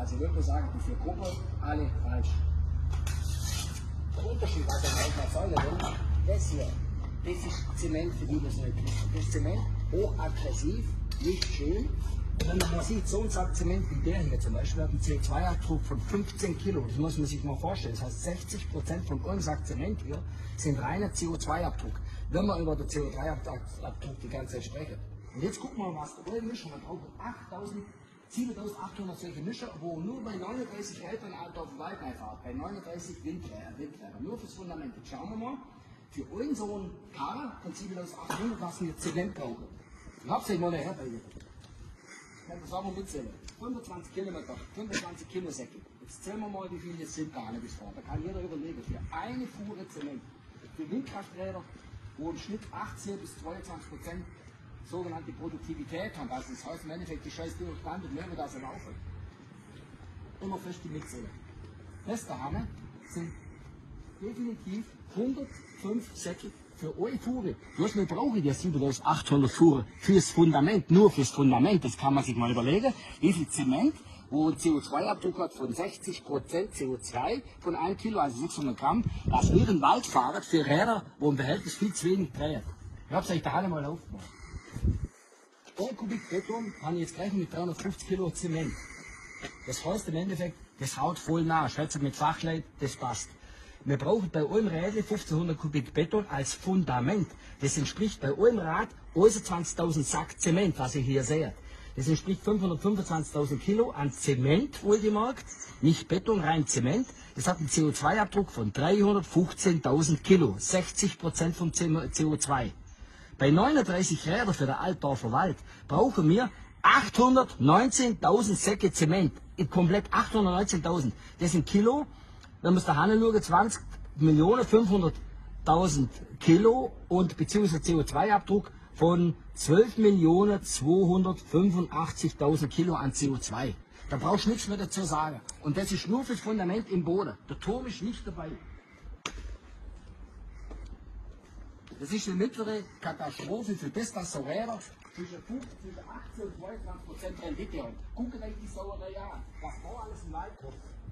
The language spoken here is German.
Also ich würde nur sagen, die 4 Gruppen, alle falsch. Der Unterschied, was ich euch mal sagen will, das hier, das ist Zement für die, das nicht ist. Das ist Zement, hochaggressiv, nicht schön. Und wenn man mal sieht, so ein Sack Zement wie der hier zum Beispiel hat einen CO2-Abdruck von 15 Kilo. Das muss man sich mal vorstellen. Das heißt, 60% von einem Sack Zement hier sind reiner CO2-Abdruck. Wenn wir über den CO2-Abdruck die ganze Zeit sprechen. Und jetzt gucken wir mal, was der Mischer, man braucht 7.800 solche Mischer, wo nur bei 39 Eltern auf dem Wald einfach, bei 39 Windräder, nur fürs Fundament. Jetzt schauen wir mal, für einen so einen Karren von 7.800, was wir Zement brauchen. Ich hab's euch mal her bei dir. Das sagen wir mitzählen. 25 Kilometer, 25 Kilo Säcke. Jetzt zählen wir mal, wie viele es sind da bis vor. Da kann jeder überlegen, für eine Fuhre Zement, für Windkrafträder, wo im Schnitt 18 bis 22% sogenannte Produktivität haben. Also das heißt im Endeffekt, die scheiß durchstanden, mehr wird also laufen. Immer fest die mitzählen. Das da haben sind definitiv 105 Säcke für eine Fuhre. Bloß wir brauchen ja 7.800 Fuhre fürs Fundament, nur fürs Fundament. Das kann man sich mal überlegen. Wie viel Zement, wo ein CO2-Abdruck hat von 60% CO2 von 1 Kilo, also 600 Gramm, dass wir den Wald fahren für Räder, wo im Behältnis viel zu wenig dreht. Ich habe es euch da alle mal aufgemacht. 1 Kubik Beton habe ich jetzt gerechnet mit 350 Kilo Zement. Das heißt im Endeffekt, das haut voll nach. Schätze mit Fachleit, das passt. Wir brauchen bei einem Rädle 1500 Kubik Beton als Fundament. Das entspricht bei einem Rad 20.000 Sack Zement, was ihr hier seht. Das entspricht 525.000 Kilo an Zement, wohlgemerkt, nicht Beton, rein Zement. Das hat einen CO2-Abdruck von 315.000 Kilo, 60% vom CO2. Bei 39 Rädern für den Altdorfer Wald brauchen wir 819.000 Säcke Zement. Komplett 819.000. Das sind Kilo. Wenn wir es da hinschauen, 20.500.000 Kilo und beziehungsweise CO2-Abdruck von 12.285.000 Kilo an CO2. Da brauchst du nichts mehr dazu sagen. Und das ist nur fürs Fundament im Boden. Der Turm ist nicht dabei. Das ist eine mittlere Katastrophe für das, dass so Räder zwischen 18 und 22% Rendite haben. Guckt euch die Sauerei an, was da alles im Wald kommt.